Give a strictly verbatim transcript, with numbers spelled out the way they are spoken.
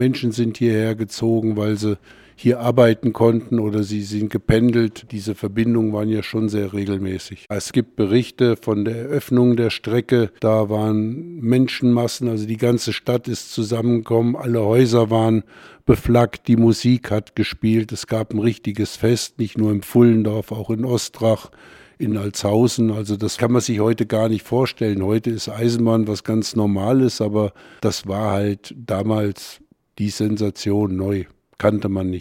Menschen sind hierher gezogen, weil sie hier arbeiten konnten oder sie sind gependelt. Diese Verbindungen waren ja schon sehr regelmäßig. Es gibt Berichte von der Eröffnung der Strecke. Da waren Menschenmassen, also die ganze Stadt ist zusammengekommen. Alle Häuser waren beflaggt, die Musik hat gespielt. Es gab ein richtiges Fest, nicht nur im Pfullendorf, auch in Ostrach, in Altshausen. Also das kann man sich heute gar nicht vorstellen. Heute ist Eisenbahn was ganz Normales, aber das war halt damals die Sensation neu. Kannte man nicht.